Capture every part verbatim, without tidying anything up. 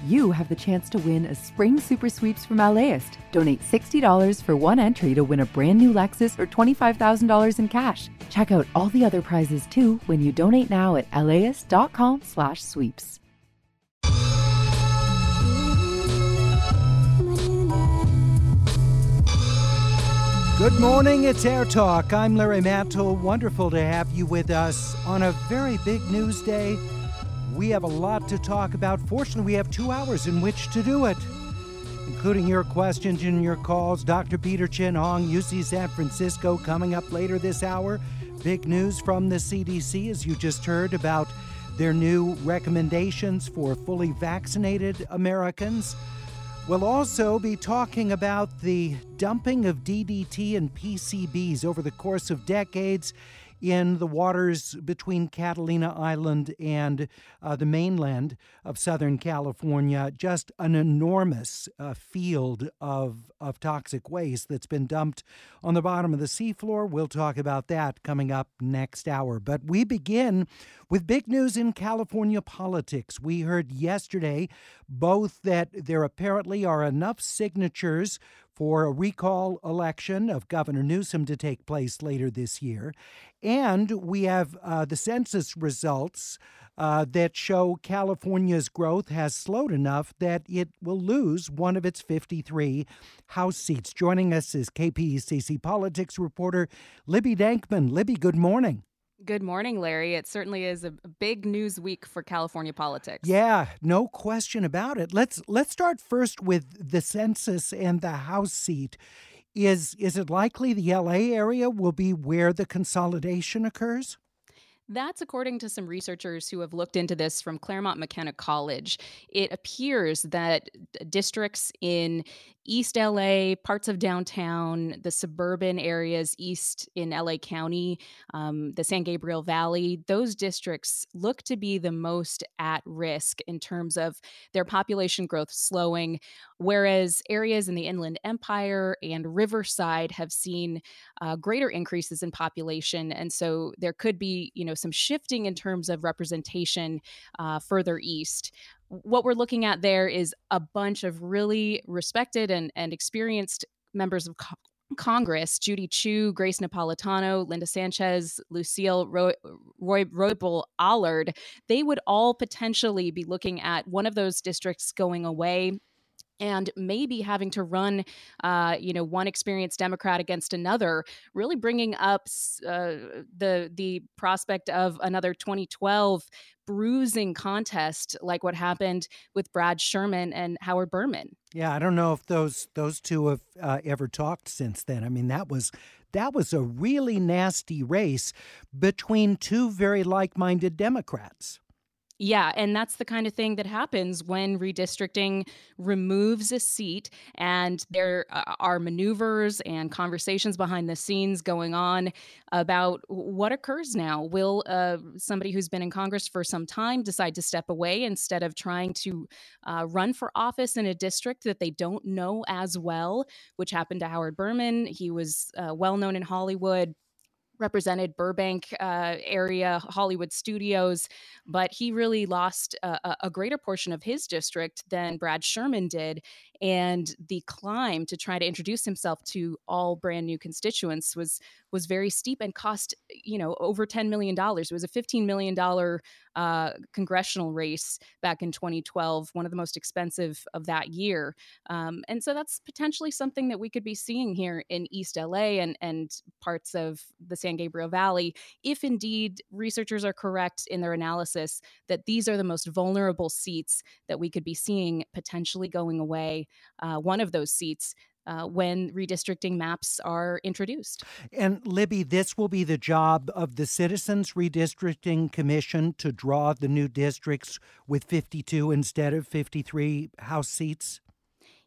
you have the chance to win a spring super sweeps from LAist. Donate sixty dollars for one entry to win a brand new Lexus or twenty-five thousand dollars in cash. Check out all the other prizes too when you donate now at laist.com slash sweeps. Good morning, it's Air Talk. I'm Larry Mantle. Wonderful to have you with us on a very big news day. We have a lot to talk about. Fortunately, we have two hours in which to do it, including your questions and your calls. Doctor Peter Chin Hong, U C San Francisco, coming up later this hour. Big news from the C D C, as you just heard, about their new recommendations for fully vaccinated Americans. We'll also be talking about the dumping of D D T and P C Bs over the course of decades in the waters between Catalina Island and uh, the mainland of Southern California. Just an enormous uh, field of, of toxic waste that's been dumped on the bottom of the seafloor. We'll talk about that coming up next hour. But we begin with big news in California politics. We heard yesterday both that there apparently are enough signatures for a recall election of Governor Newsom to take place later this year. And we have uh, the census results uh, that show California's growth has slowed enough that it will lose one of its fifty-three House seats. Joining us is K P E C C politics reporter Libby Dankman. Libby, good morning. Good morning, Larry. It certainly is a big news week for California politics. Yeah, no question about it. Let's let's start first with the census and the House seat. Is is it likely the L A area will be where the consolidation occurs? That's according to some researchers who have looked into this from Claremont McKenna College. It appears that districts in East L A, parts of downtown, the suburban areas east in L A County, um, the San Gabriel Valley, those districts look to be the most at risk in terms of their population growth slowing, whereas areas in the Inland Empire and Riverside have seen uh, greater increases in population. And so there could be, you know, some shifting in terms of representation uh, further east. What we're looking at there is a bunch of really respected and, and experienced members of co- Congress: Judy Chu, Grace Napolitano, Linda Sanchez, Lucille Roy, Roy, Roybal Allard. They would all potentially be looking at one of those districts going away and maybe having to run, uh, you know, one experienced Democrat against another, really bringing up uh, the the prospect of another twenty twelve bruising contest like what happened with Brad Sherman and Howard Berman. Yeah, I don't know if those those two have uh, ever talked since then. I mean, that was that was a really nasty race between two very like-minded Democrats. Yeah, and that's the kind of thing that happens when redistricting removes a seat, and there are maneuvers and conversations behind the scenes going on about what occurs now. Will uh, somebody who's been in Congress for some time decide to step away instead of trying to uh, run for office in a district that they don't know as well, which happened to Howard Berman. He was uh, well known in Hollywood, represented Burbank uh, area, Hollywood studios, but he really lost a, a greater portion of his district than Brad Sherman did. And the climb to try to introduce himself to all brand new constituents was was very steep and cost, you know, over ten million dollars. It was a fifteen million dollars uh, congressional race back in twenty twelve, one of the most expensive of that year. Um, and so that's potentially something that we could be seeing here in East L A and, and parts of the San Gabriel Valley, if indeed researchers are correct in their analysis that these are the most vulnerable seats that we could be seeing potentially going away, uh, one of those seats, uh, when redistricting maps are introduced. And Libby, this will be the job of the Citizens Redistricting Commission to draw the new districts with fifty-two instead of fifty-three House seats?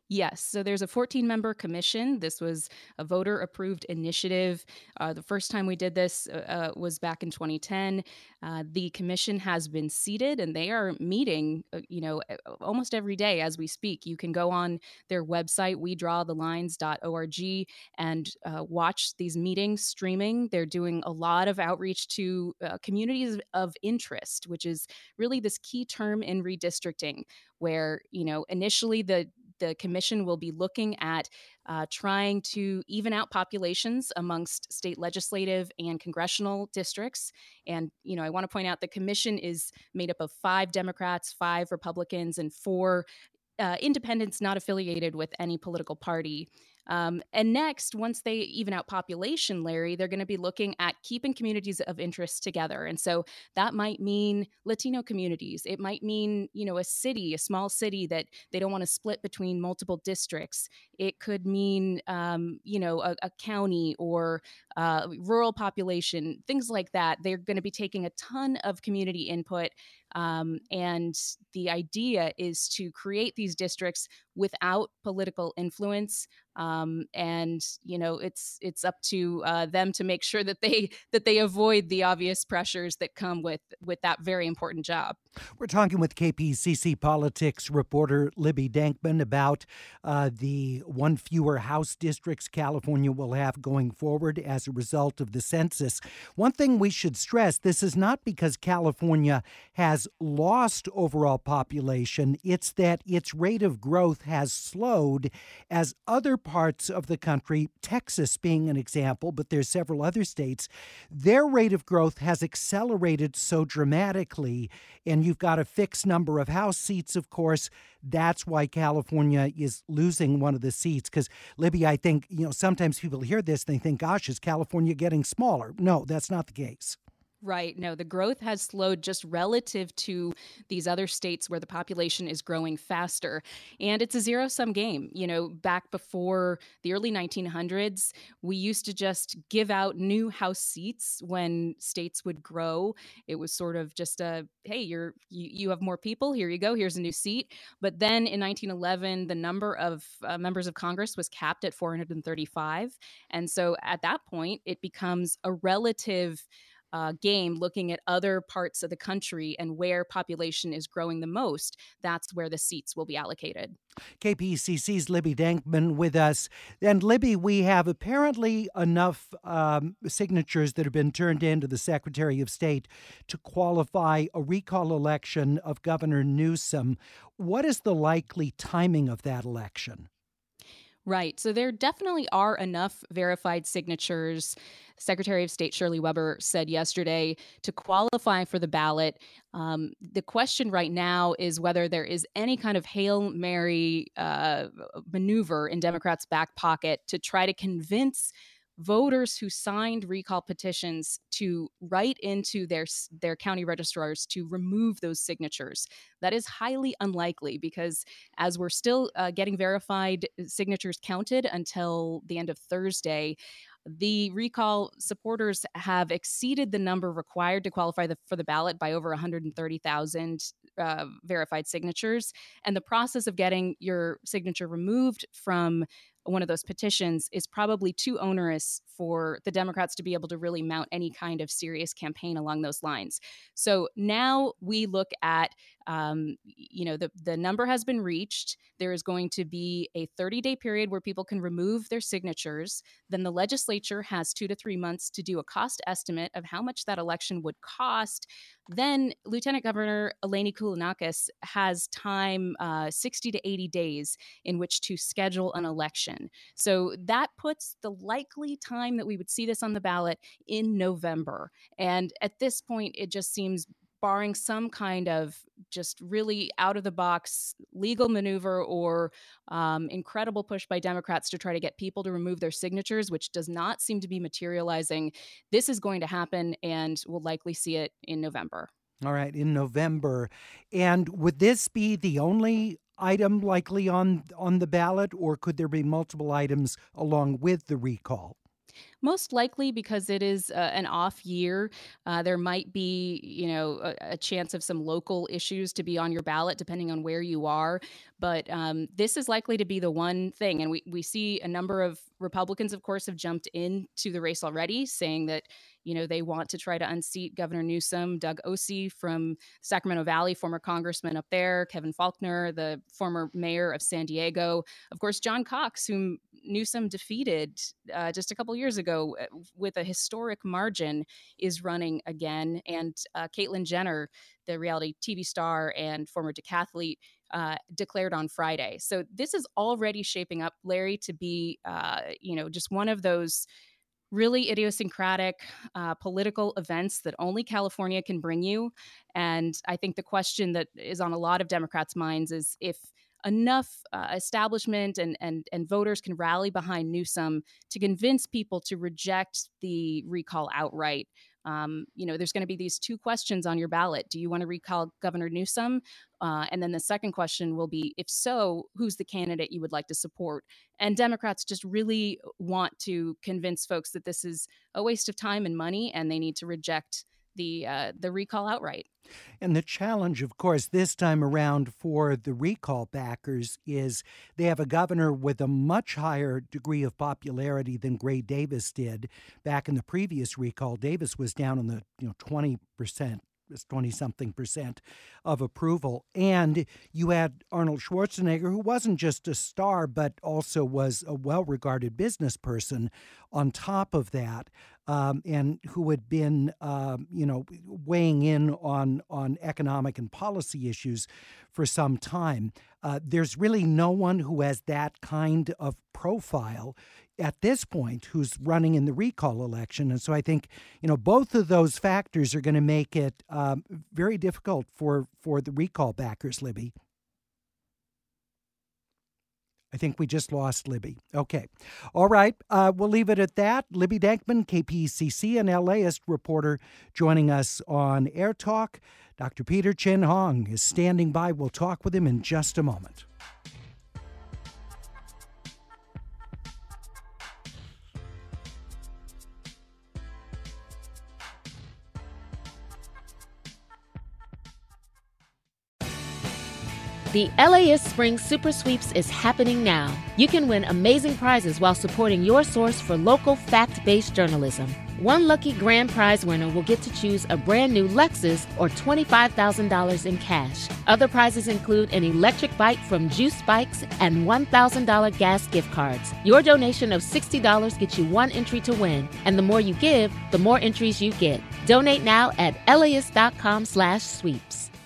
Yes. So there's a fourteen member commission. This was a voter approved initiative. Uh, the first time we did this uh, uh, was back in twenty ten. Uh, the commission has been seated and they are meeting, uh, you know, uh, almost every day as we speak. You can go on their website, we draw the lines dot org, and uh, watch these meetings streaming. They're doing a lot of outreach to uh, communities of interest, which is really this key term in redistricting, where, you know, initially the the commission will be looking at uh, trying to even out populations amongst state legislative and congressional districts. And, you know, I want to point out the commission is made up of five Democrats, five Republicans, and four uh, independents not affiliated with any political party. Um, and next, once they even out population, Larry, they're going to be looking at keeping communities of interest together. And so that might mean Latino communities. It might mean, you know, a city, a small city that they don't want to split between multiple districts. It could mean, um, you know, a, a county or uh, rural population, things like that. They're going to be taking a ton of community input. Um, and the idea is to create these districts without political influence. Um, and you know, it's it's up to uh, them to make sure that they that they avoid the obvious pressures that come with with that very important job. We're talking with K P C C politics reporter Libby Denkman about uh, the one fewer House districts California will have going forward as a result of the census. One thing we should stress, this is not because California has lost overall population. It's that its rate of growth has slowed as other parts of the country, Texas being an example, but there's several other states, their rate of growth has accelerated so dramatically. And you've got a fixed number of House seats, of course. That's why California is losing one of the seats. Because, Libby, I think, you know, sometimes people hear this and they think, gosh, is California getting smaller? No, that's not the case. Right. No, the growth has slowed just relative to these other states where the population is growing faster. And it's a zero sum game. You know, back before the early nineteen hundreds, we used to just give out new House seats when states would grow. It was sort of just a, hey, you're you, you have more people. Here you go. Here's a new seat. But then in nineteen eleven, the number of uh, members of Congress was capped at four hundred thirty-five. And so at that point, it becomes a relative Uh, game looking at other parts of the country and where population is growing the most. That's where the seats will be allocated. K P C C's Libby Denkman with us. And Libby, we have apparently enough um, signatures that have been turned in to the Secretary of State to qualify a recall election of Governor Newsom. What is the likely timing of that election? Right. So there definitely are enough verified signatures, Secretary of State Shirley Weber said yesterday, to qualify for the ballot. Um, the question right now is whether there is any kind of Hail Mary uh, maneuver in Democrats' back pocket to try to convince voters who signed recall petitions to write into their their county registrars to remove those signatures. That is highly unlikely because as we're still uh, getting verified signatures counted until the end of Thursday, the recall supporters have exceeded the number required to qualify the, for the ballot by over one hundred thirty thousand uh, verified signatures. And the process of getting your signature removed from one of those petitions is probably too onerous for the Democrats to be able to really mount any kind of serious campaign along those lines. So now we look at, um, you know, the, the number has been reached. There is going to be a thirty-day period where people can remove their signatures. Then the legislature has two to three months to do a cost estimate of how much that election would cost. Then Lieutenant Governor Eleni Koulounakis has time, uh, sixty to eighty days in which to schedule an election. So that puts the likely time that we would see this on the ballot in November. And at this point, it just seems, barring some kind of just really out of the box legal maneuver or um, incredible push by Democrats to try to get people to remove their signatures, which does not seem to be materializing, this is going to happen and we'll likely see it in November. All right, in November. And would this be the only item likely on on the ballot, or could there be multiple items along with the recall? Most likely because it is uh, an off year. Uh, there might be, you know, a, a chance of some local issues to be on your ballot, depending on where you are. But um, this is likely to be the one thing. And we, we see a number of Republicans, of course, have jumped into the race already, saying that, you know, they want to try to unseat Governor Newsom. Doug Ose from Sacramento Valley, former congressman up there, Kevin Faulconer, the former mayor of San Diego, of course, John Cox, whom Newsom defeated uh, just a couple years ago with a historic margin, is running again. And uh, Caitlyn Jenner, the reality T V star and former decathlete, uh, declared on Friday. So this is already shaping up, Larry, to be, uh, you know, just one of those really idiosyncratic uh, political events that only California can bring you. And I think the question that is on a lot of Democrats' minds is if enough uh, establishment and, and, and voters can rally behind Newsom to convince people to reject the recall outright. Um, you know, there's going to be these two questions on your ballot. Do you want to recall Governor Newsom? Uh, and then the second question will be, if so, who's the candidate you would like to support? And Democrats just really want to convince folks that this is a waste of time and money, and they need to reject the uh, the recall outright. And the challenge, of course, this time around for the recall backers is they have a governor with a much higher degree of popularity than Gray Davis did back in the previous recall. Davis was down in the you know twenty percent. twenty-something percent of approval. And you had Arnold Schwarzenegger, who wasn't just a star, but also was a well-regarded business person on top of that, um, and who had been, um, you know, weighing in on, on economic and policy issues for some time. Uh, there's really no one who has that kind of profile at this point who's running in the recall election. And so I think, you know, both of those factors are going to make it um, very difficult for, for the recall backers, Libby. I think we just lost Libby. Okay. All right. Uh, we'll leave it at that. Libby Denkman, K P C C and LAist reporter, joining us on Air Talk. Doctor Peter Chin Hong is standing by. We'll talk with him in just a moment. The LAist Spring Super Sweeps is happening now. You can win amazing prizes while supporting your source for local fact-based journalism. One lucky grand prize winner will get to choose a brand new Lexus or twenty-five thousand dollars in cash. Other prizes include an electric bike from Juice Bikes and one thousand dollars gas gift cards. Your donation of sixty dollars gets you one entry to win, and the more you give, the more entries you get. Donate now at laist dot com slash sweeps.